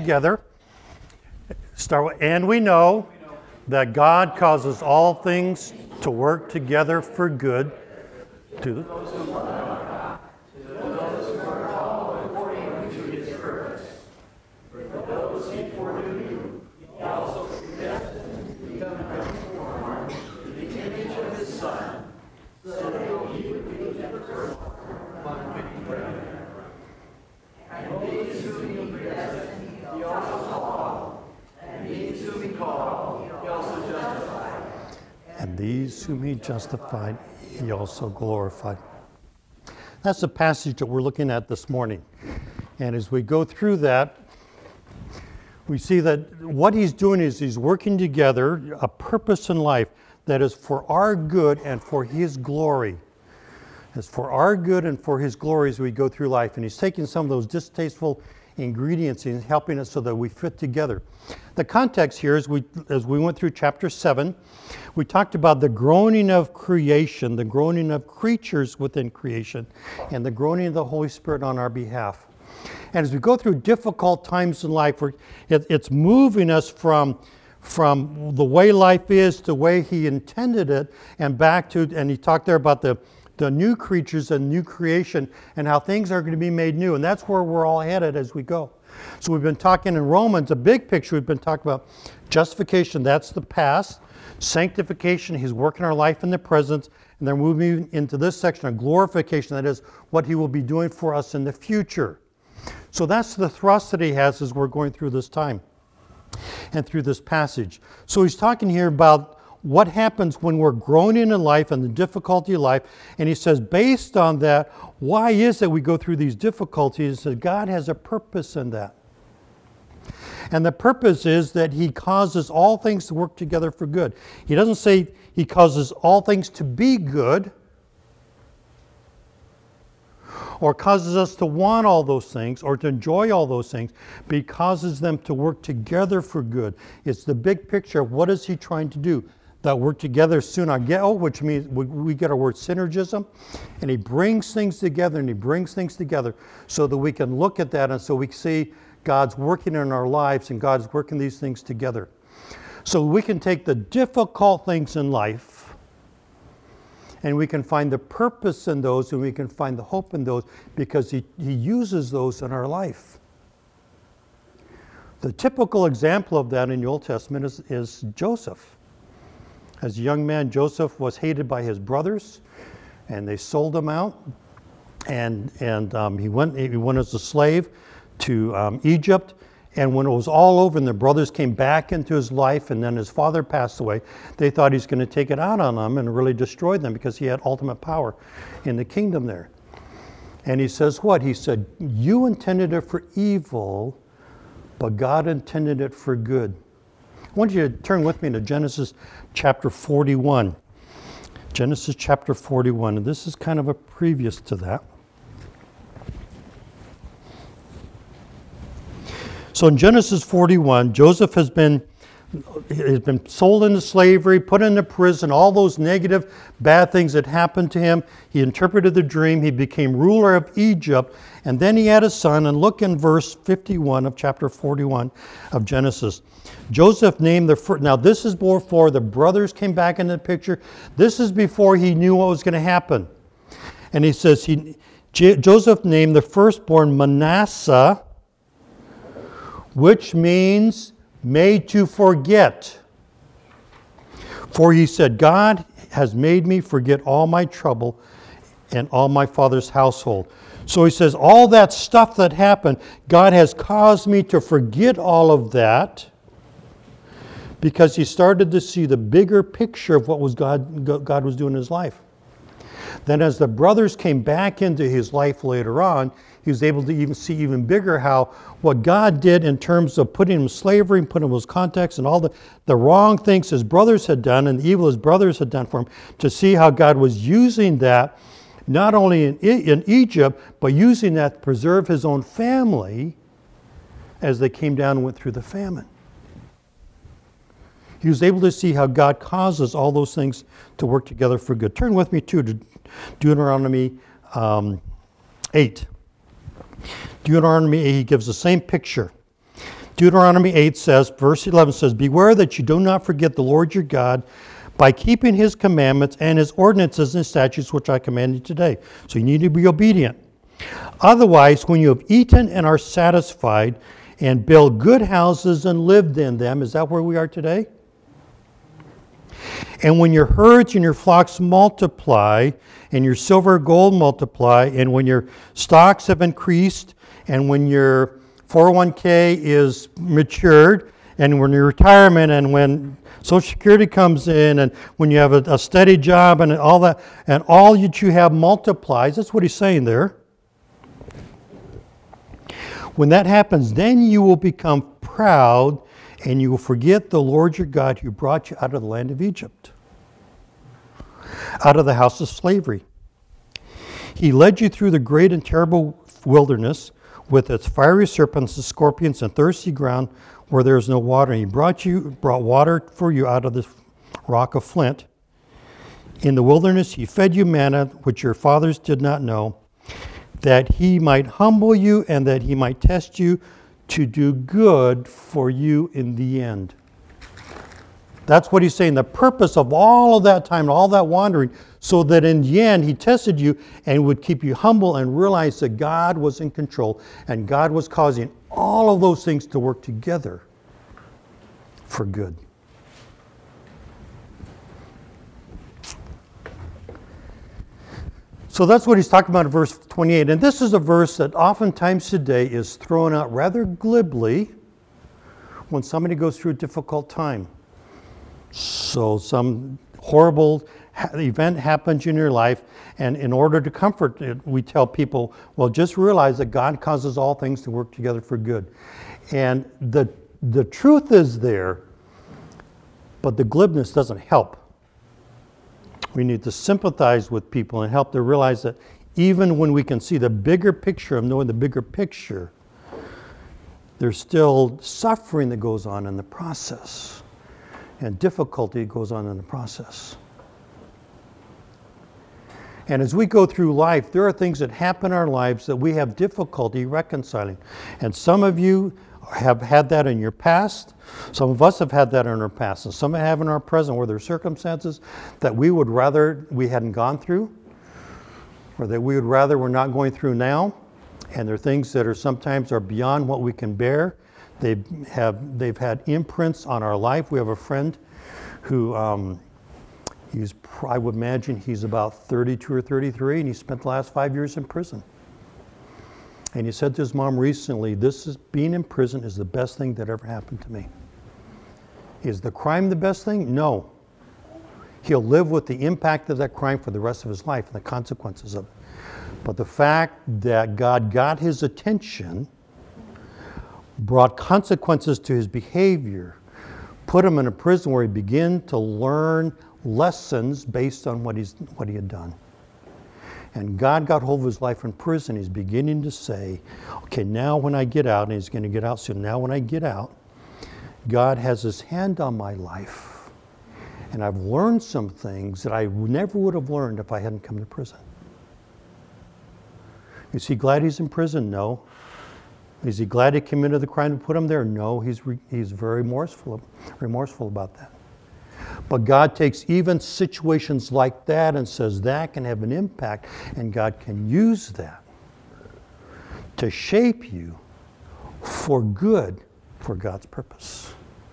together. And we know that God causes all things to work together for good to those who love God, to those who are called according to his purpose. For those he foreknew, he also predestined to become conformed to the image of his Son, so that he would be the firstborn among brethren. And these whom he predestined, he also called. And these whom he called, he also justified. And these whom he justified, he also glorified. That's the passage that we're looking at this morning. And as we go through that, we see that what he's doing is he's working together a purpose in life that is for our good and for his glory. It's for our good and for his glory as we go through life. And he's taking some of those distasteful ingredients and helping us so that we fit together. The context here is as we went through chapter 7, we talked about the groaning of creation, the groaning of creatures within creation, and the groaning of the Holy Spirit on our behalf. And as we go through difficult times in life, it's moving us from the way life is to the way he intended it, and back to, and he talked there about the new creatures and new creation and how things are going to be made new. And that's where we're all headed as we go. So we've been talking in Romans, a big picture, we've been talking about justification, that's the past. Sanctification, he's working our life in the present. And then we're moving into this section of glorification, that is what he will be doing for us in the future. So that's the thrust that he has as we're going through this time and through this passage. So he's talking here about what happens when we're groaning in life and the difficulty of life. And he says, based on that, why is it we go through these difficulties? That God has a purpose in that. And the purpose is that he causes all things to work together for good. He doesn't say he causes all things to be good or causes us to want all those things or to enjoy all those things, but he causes them to work together for good. It's the big picture of what is he trying to do. That work together synergeo, which means we get our word synergism, and he brings things together so that we can look at that and so we see God's working in our lives and God's working these things together. So we can take the difficult things in life and we can find the purpose in those and we can find the hope in those because he uses those in our life. The typical example of that in the Old Testament is Joseph. As a young man, Joseph was hated by his brothers, and they sold him out. And he went as a slave to Egypt. And when it was all over and the brothers came back into his life and then his father passed away, they thought he's going to take it out on them and really destroy them because he had ultimate power in the kingdom there. And he says what? He said, you intended it for evil, but God intended it for good. I want you to turn with me to Genesis chapter 41. Genesis chapter 41, and this is kind of a previous to that. So in Genesis 41, Joseph has been sold into slavery, put into prison, all those negative, bad things that happened to him. He interpreted the dream. He became ruler of Egypt, and then he had a son. And look in verse 51 of chapter 41 of Genesis. Joseph named the first. Now this is before the brothers came back into the picture. This is before he knew what was going to happen. And he says, Joseph named the firstborn Manasseh, which means made to forget. For he said, God has made me forget all my trouble and all my father's household. So he says, all that stuff that happened, God has caused me to forget all of that because he started to see the bigger picture of what was God was doing in his life. Then as the brothers came back into his life later on, he was able to even see even bigger how what God did in terms of putting him in slavery and putting him in those contexts and all the wrong things his brothers had done and the evil his brothers had done for him, to see how God was using that not only in Egypt, but using that to preserve his own family as they came down and went through the famine. He was able to see how God causes all those things to work together for good. Turn with me to Deuteronomy 8. Deuteronomy 8, he gives the same picture. Deuteronomy 8 says, verse 11 says, beware that you do not forget the Lord your God by keeping his commandments and his ordinances and statutes which I command you today. So you need to be obedient. Otherwise, when you have eaten and are satisfied and build good houses and lived in them, is that where we are today? And when your herds and your flocks multiply, and your silver and gold multiply, and when your stocks have increased, and when your 401k is matured, and when your retirement, and when Social Security comes in, and when you have a steady job, and all that, and all that you have multiplies, that's what he's saying there. When that happens, then you will become proud, and you will forget the Lord your God who brought you out of the land of Egypt, out of the house of slavery. He led you through the great and terrible wilderness with its fiery serpents and scorpions and thirsty ground where there is no water. And he brought water for you out of the rock of flint. In the wilderness he fed you manna, which your fathers did not know, that he might humble you and that he might test you to do good for you in the end. That's what he's saying. The purpose of all of that time, all that wandering, so that in the end he tested you and would keep you humble and realize that God was in control and God was causing all of those things to work together for good. So that's what he's talking about in verse 28. And this is a verse that oftentimes today is thrown out rather glibly when somebody goes through a difficult time. So some horrible event happens in your life, and in order to comfort it, we tell people, well, just realize that God causes all things to work together for good. And the truth is there, but the glibness doesn't help. We need to sympathize with people and help them realize that even when we can see the bigger picture of knowing the bigger picture, there's still suffering that goes on in the process and difficulty goes on in the process. And as we go through life, there are things that happen in our lives that we have difficulty reconciling. And some of you have had that in your past. Some of us have had that in our past. And some have in our present where there are circumstances that we would rather we hadn't gone through, or that we would rather we're not going through now. And there are things that are sometimes are beyond what we can bear. They've had imprints on our life. We have a friend who I would imagine he's about 32 or 33, and he spent the last 5 years in prison. And he said to his mom recently, being in prison is the best thing that ever happened to me. Is the crime the best thing? No. He'll live with the impact of that crime for the rest of his life and the consequences of it. But the fact that God got his attention, brought consequences to his behavior, put him in a prison where he began to learn lessons based on what he had done. And God got hold of his life in prison. He's beginning to say, okay, now when I get out, and he's going to get out soon, now when I get out, God has his hand on my life. And I've learned some things that I never would have learned if I hadn't come to prison. Is he glad he's in prison? No. Is he glad he committed the crime to put him there? No. He's very remorseful about that. But God takes even situations like that and says that can have an impact, and God can use that to shape you for good, for God's purpose.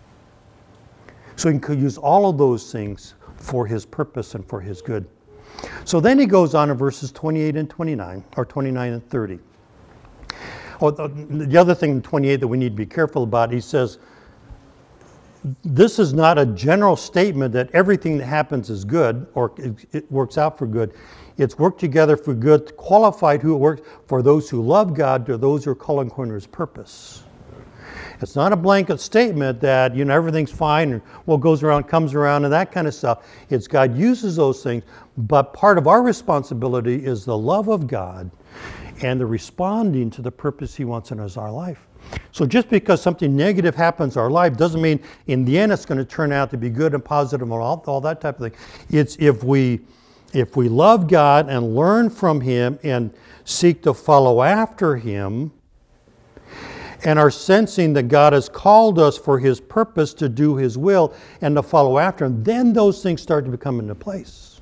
So he could use all of those things for his purpose and for his good. So then he goes on in verses 28 and 29, or 29 and 30. Oh, the other thing in 28 that we need to be careful about, he says, this is not a general statement that everything that happens is good or it works out for good. It's worked together for good, qualified who it works for those who love God, to those who are called according to his purpose. It's not a blanket statement that, everything's fine and what goes around comes around and that kind of stuff. It's God uses those things, but part of our responsibility is the love of God and the responding to the purpose he wants in our life. So just because something negative happens in our life doesn't mean in the end it's going to turn out to be good and positive and all that type of thing. It's if we love God and learn from him and seek to follow after him and are sensing that God has called us for His purpose to do His will and to follow after Him, then those things start to become into place.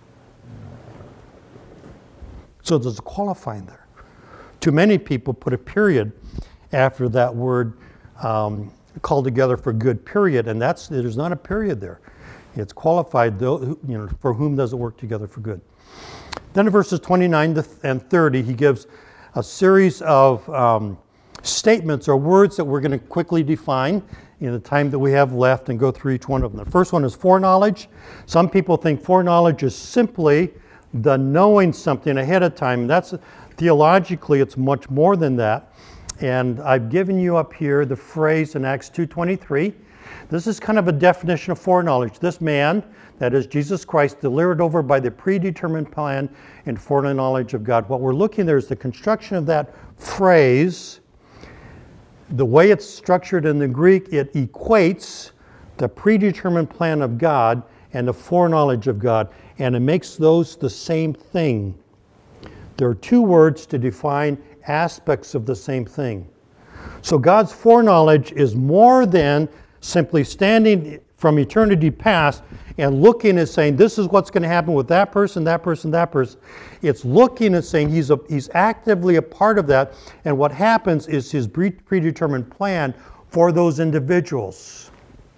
So there's a qualifying there. Too many people put a period after that word called together for good, period, and there's not a period there. It's qualified, though, for whom does it work together for good. Then in verses 29 and 30, he gives a series of statements or words that we're going to quickly define in the time that we have left and go through each one of them. The first one is foreknowledge. Some people think foreknowledge is simply the knowing something ahead of time. Theologically, it's much more than that. And I've given you up here the phrase in Acts 2:23. This is kind of a definition of foreknowledge. This man, that is Jesus Christ, delivered over by the predetermined plan and foreknowledge of God. What we're looking there is the construction of that phrase. The way it's structured in the Greek, it equates the predetermined plan of God and the foreknowledge of God, and it makes those the same thing. There are two words to define aspects of the same thing. So God's foreknowledge is more than simply standing from eternity past and looking and saying, this is what's going to happen with that person, that person, that person. It's looking and saying he's actively a part of that, and what happens is His predetermined plan for those individuals.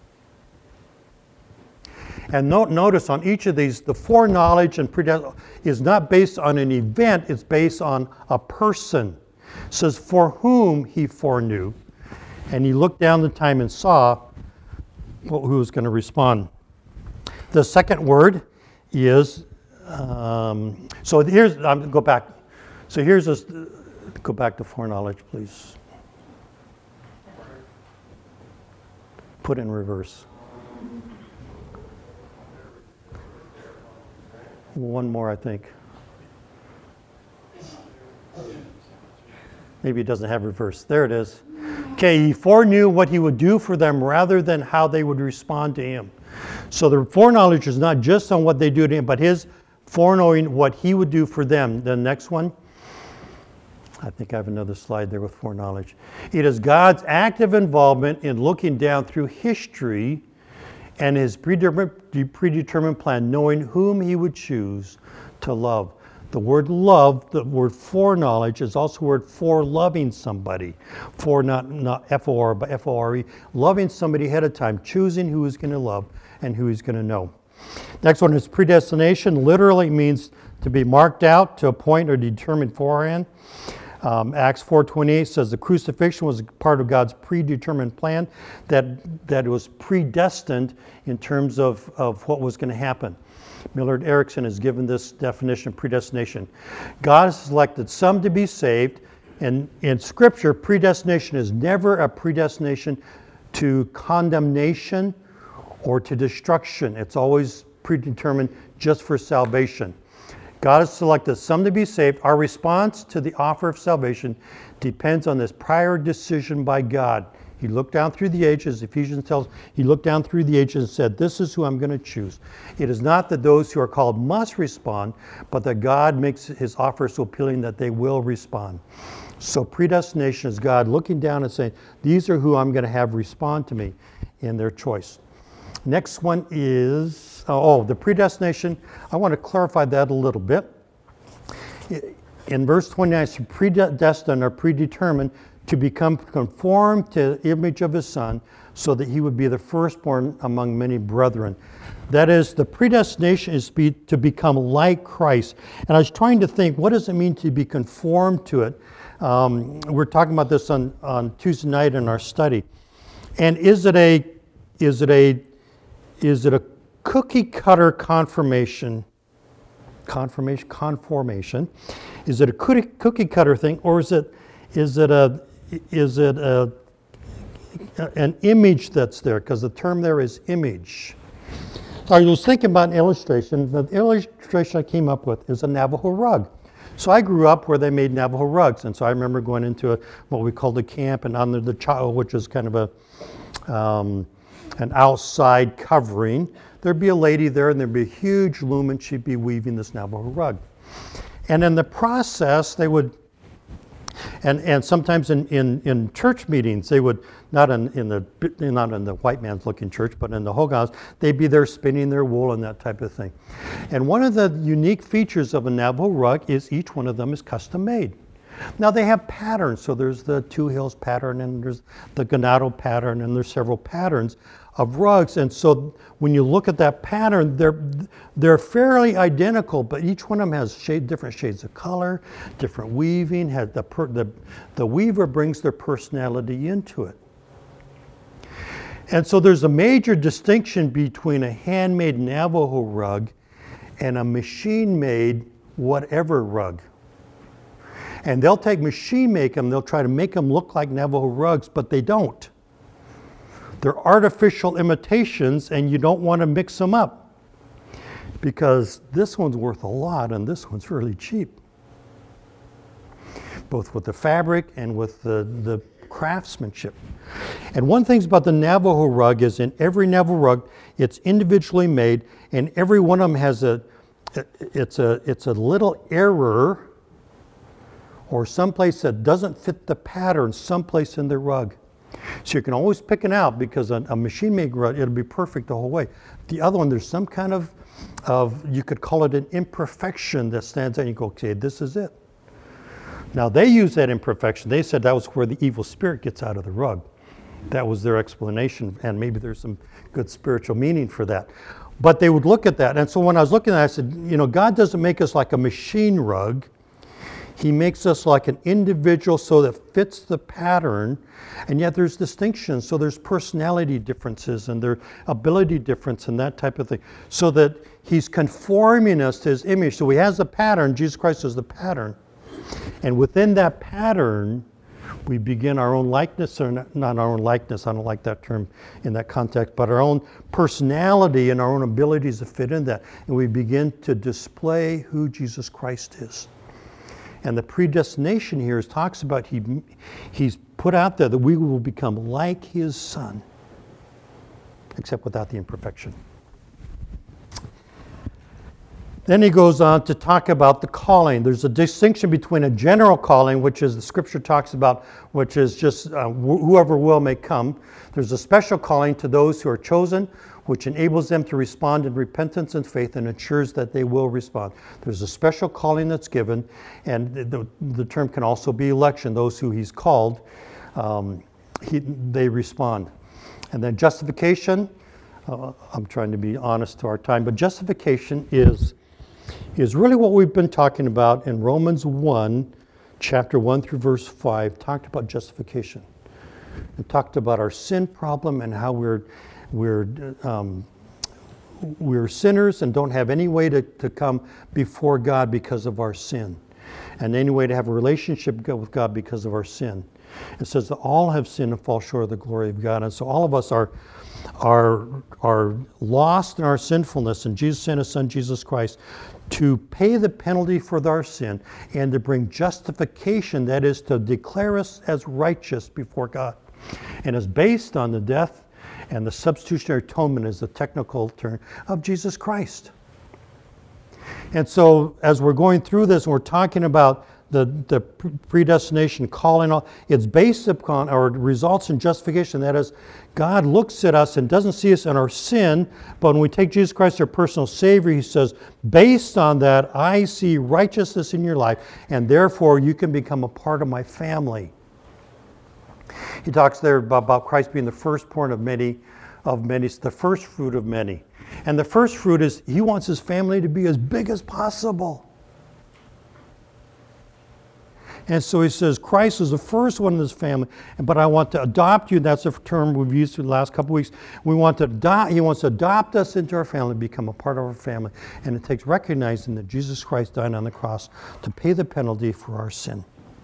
And notice on each of these, the foreknowledge and is not based on an event, it's based on a person. It says, for whom He foreknew. And He looked down the time and saw who was going to respond. The second word is, so here's, go back. So here's this, go back to foreknowledge, please. Put in reverse. One more, I think. Maybe it doesn't have reverse. There it is. Okay, He foreknew what He would do for them rather than how they would respond to Him. So the foreknowledge is not just on what they do to Him, but His foreknowing what He would do for them. The next one. I think I have another slide there with foreknowledge. It is God's active involvement in looking down through history and His predetermined plan, knowing whom He would choose to love. The word love, the word foreknowledge, is also a word for loving somebody. For not F-O-R, but F-O-R-E. Loving somebody ahead of time, choosing who He's going to love and who He's going to know. Next one is predestination. Literally means to be marked out, to appoint or determine beforehand. Acts 4:28 says the crucifixion was part of God's predetermined plan, that was predestined in terms of what was going to happen. Millard Erickson has given this definition of predestination. God has selected some to be saved, and in Scripture, predestination is never a predestination to condemnation or to destruction. It's always predetermined just for salvation. God has selected some to be saved. Our response to the offer of salvation depends on this prior decision by God. He looked down through the ages. Ephesians tells He looked down through the ages and said, this is who I'm going to choose. It is not that those who are called must respond, but that God makes His offer so appealing that they will respond. So predestination is God looking down and saying, these are who I'm going to have respond to me in their choice. Next one is, the predestination. I want to clarify that a little bit. In verse 29, it's predestined or predetermined to become conformed to the image of His Son, so that He would be the firstborn among many brethren. That is, the predestination is to become like Christ. And I was trying to think, what does it mean to be conformed to it? We're talking about this on Tuesday night in our study. And is it a cookie cutter conformation? Is it a cookie cutter thing, or is it an image that's there? Because the term there is image. So I was thinking about an illustration. The illustration I came up with is a Navajo rug. So I grew up where they made Navajo rugs, and so I remember going into what we called a camp, and under the chow, which is kind of an outside covering, there'd be a lady there, and there'd be a huge loom, and she'd be weaving this Navajo rug. And in the process, they would And sometimes in church meetings, they would, not in the white man's looking church, but in the Hogans, they'd be there spinning their wool and that type of thing. And one of the unique features of a Navajo rug is each one of them is custom made. Now they have patterns, so there's the Two Hills pattern and there's the Ganado pattern and there's several patterns of rugs. And so when you look at that pattern, they're fairly identical, but each one of them has different shades of color, different weaving. The weaver brings their personality into it. And so there's a major distinction between a handmade Navajo rug and a machine-made whatever rug. And they'll take machine make them, they'll try to make them look like Navajo rugs, but they don't. They're artificial imitations, and you don't want to mix them up because this one's worth a lot and this one's really cheap, both with the fabric and with the craftsmanship. And one thing about the Navajo rug is in every Navajo rug, it's individually made, and every one of them has it's a little error or someplace that doesn't fit the pattern someplace in the rug. So you can always pick it out because a machine-made rug, it'll be perfect the whole way. The other one, there's some kind of you could call it an imperfection that stands out and you go, okay, this is it. Now they use that imperfection. They said that was where the evil spirit gets out of the rug. That was their explanation, and maybe there's some good spiritual meaning for that. But they would look at that, and so when I was looking at it, I said, God doesn't make us like a machine rug. He makes us like an individual so that fits the pattern, and yet there's distinctions. So there's personality differences and there's ability difference and that type of thing. So that he's conforming us to his image. So he has the pattern, Jesus Christ is the pattern. And within that pattern, we begin our own likeness, or not our own likeness, I don't like that term in that context, but our own personality and our own abilities to fit in that. And we begin to display who Jesus Christ is. And the predestination here talks about he's put out there that we will become like his son, except without the imperfection. Then he goes on to talk about the calling. There's a distinction between a general calling, which is the scripture talks about, which is just whoever will may come. There's a special calling to those who are chosen, which enables them to respond in repentance and faith and ensures that they will respond. There's a special calling that's given, and the term can also be election. Those who he's called, they respond. And then justification, I'm trying to be honest to our time, but justification is really what we've been talking about in Romans 1, chapter 1 through verse 5, talked about justification. It talked about our sin problem and how we're sinners and don't have any way to come before God because of our sin, and any way to have a relationship with God because of our sin. It says that all have sinned and fall short of the glory of God, and so all of us are lost in our sinfulness, and Jesus sent his son Jesus Christ to pay the penalty for our sin and to bring justification, that is to declare us as righteous before God, and is based on the death and the substitutionary atonement is the technical term of Jesus Christ. And so as we're going through this, we're talking about the predestination calling, it's based upon or results in justification. That is, God looks at us and doesn't see us in our sin, but when we take Jesus Christ, our personal Savior, he says, based on that, I see righteousness in your life, and therefore you can become a part of my family. He talks there about Christ being the firstborn of many, the first fruit of many. And the first fruit is he wants his family to be as big as possible. And so he says, Christ is the first one in this family, but I want to adopt you. That's a term we've used for the last couple of weeks. He wants to adopt us into our family, become a part of our family. And it takes recognizing that Jesus Christ died on the cross to pay the penalty for our sin.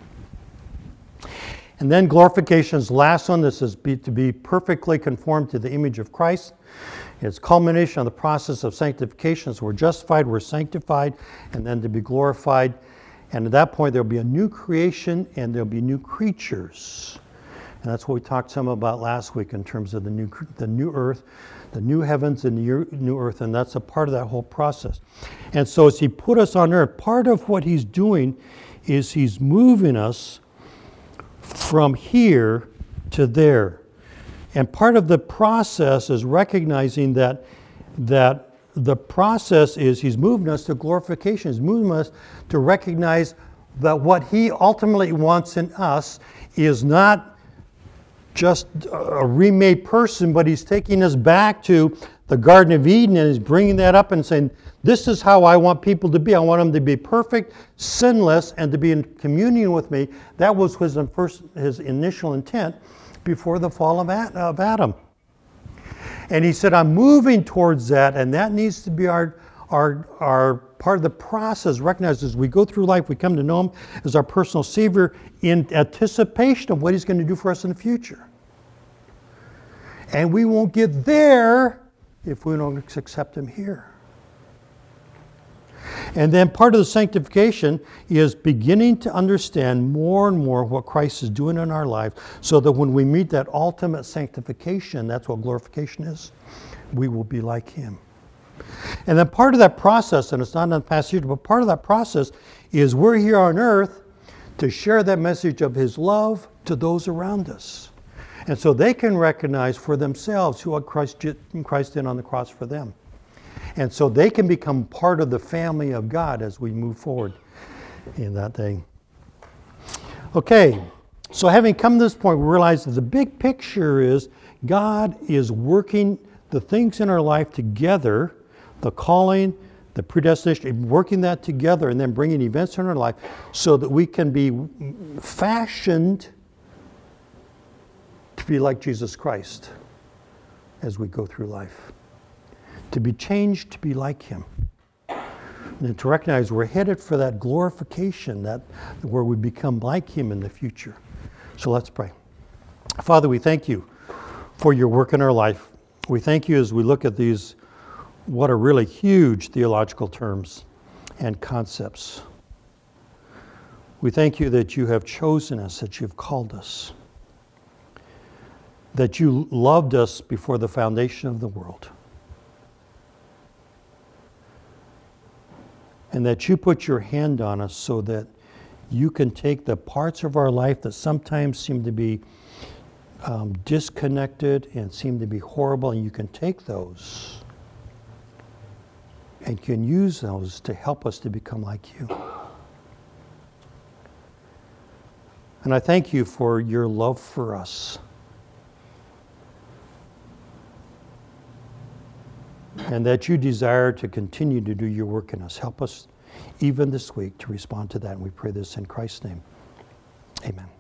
And then glorification is the last one. This is to be perfectly conformed to the image of Christ. It's culmination of the process of sanctification. So we're justified, we're sanctified, and then to be glorified. And at that point, there'll be a new creation and there'll be new creatures. And that's what we talked some about last week in terms of the new earth, the new heavens and the new earth. And that's a part of that whole process. And so as he put us on earth, part of what he's doing is he's moving us from here to there. And part of the process is recognizing that the process is He's moving us to glorification. He's moving us to recognize that what He ultimately wants in us is not just a remade person, but He's taking us back to the Garden of Eden and He's bringing that up and saying, this is how I want people to be. I want them to be perfect, sinless, and to be in communion with me. That was his initial intent before the fall of Adam. And He said, I'm moving towards that, and that needs to be our part of the process. Recognize as we go through life, we come to know Him as our personal Savior in anticipation of what He's going to do for us in the future. And we won't get there if we don't accept Him here. And then part of the sanctification is beginning to understand more and more what Christ is doing in our life, so that when we meet that ultimate sanctification, that's what glorification is, we will be like Him. And then part of that process, and it's not in the passage, but part of that process is we're here on earth to share that message of His love to those around us. And so they can recognize for themselves who Christ did on the cross for them. And so they can become part of the family of God as we move forward in that thing. Okay, so having come to this point, we realize that the big picture is God is working the things in our life together, the calling, the predestination, working that together and then bringing events in our life so that we can be fashioned to be like Jesus Christ as we go through life. To be changed to be like Him. And to recognize we're headed for that glorification, that where we become like Him in the future. So let's pray. Father, we thank You for Your work in our life. We thank You as we look at these, what are really huge theological terms and concepts. We thank You that You have chosen us, that You've called us, that You loved us before the foundation of the world. And that You put Your hand on us so that You can take the parts of our life that sometimes seem to be disconnected and seem to be horrible, and You can take those and can use those to help us to become like You. And I thank You for Your love for us. And that You desire to continue to do Your work in us. Help us even this week to respond to that. And we pray this in Christ's name. Amen.